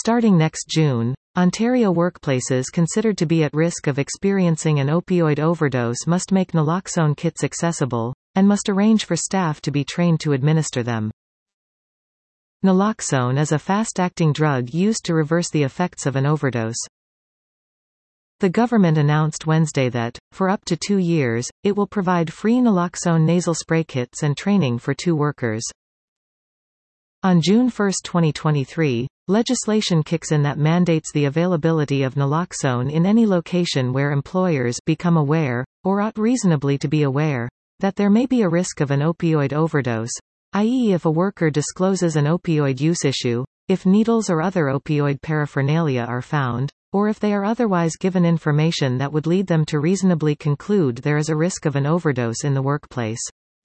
Starting next June, Ontario workplaces considered to be at risk of experiencing an opioid overdose must make naloxone kits accessible, and must arrange for staff to be trained to administer them. Naloxone is a fast-acting drug used to reverse the effects of an overdose. The government announced Wednesday that, for up to 2 years, it will provide free naloxone nasal spray kits and training for 2 workers. On June 1, 2023, legislation kicks in that mandates the availability of naloxone in any location where employers become aware, or ought reasonably to be aware, that there may be a risk of an opioid overdose, i.e. if a worker discloses an opioid use issue, if needles or other opioid paraphernalia are found, or if they are otherwise given information that would lead them to reasonably conclude there is a risk of an overdose in the workplace.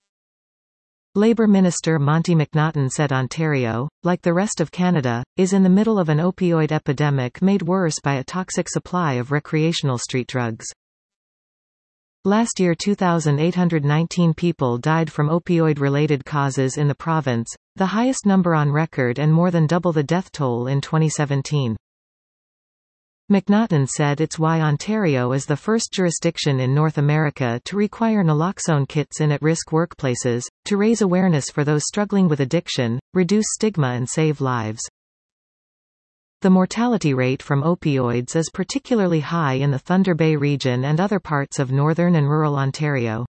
Labour Minister Monty McNaughton said Ontario, like the rest of Canada, is in the middle of an opioid epidemic made worse by a toxic supply of recreational street drugs. Last year 2,819 people died from opioid-related causes in the province, the highest number on record and more than double the death toll in 2017. McNaughton said it's why Ontario is the first jurisdiction in North America to require naloxone kits in at-risk workplaces, to raise awareness for those struggling with addiction, reduce stigma and save lives. The mortality rate from opioids is particularly high in the Thunder Bay region and other parts of northern and rural Ontario.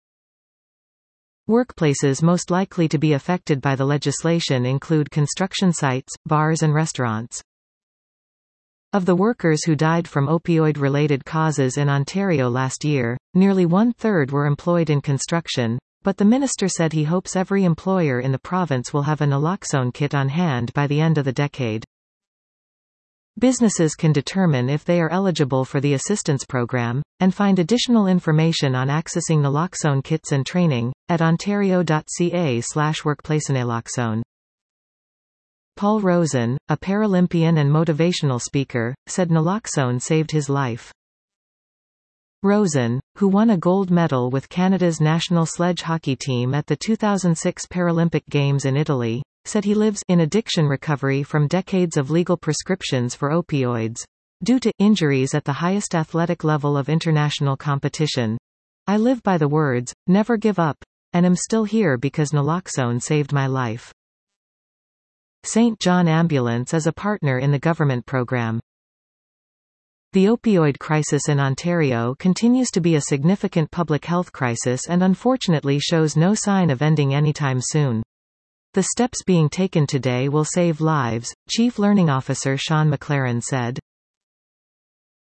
Workplaces most likely to be affected by the legislation include construction sites, bars and restaurants. Of the workers who died from opioid-related causes in Ontario last year, nearly 1/3 were employed in construction, but the minister said he hopes every employer in the province will have a naloxone kit on hand by the end of the decade. Businesses can determine if they are eligible for the assistance program, and find additional information on accessing naloxone kits and training, at ontario.ca/workplacenaloxone. Paul Rosen, a Paralympian and motivational speaker, said naloxone saved his life. Rosen, who won a gold medal with Canada's national sledge hockey team at the 2006 Paralympic Games in Italy, said he lives in addiction recovery from decades of legal prescriptions for opioids, due to injuries at the highest athletic level of international competition. I live by the words, never give up, and am still here because naloxone saved my life. St. John Ambulance is a partner in the government program. The opioid crisis in Ontario continues to be a significant public health crisis and unfortunately shows no sign of ending anytime soon. The steps being taken today will save lives, Chief Learning Officer Sean McLaren said.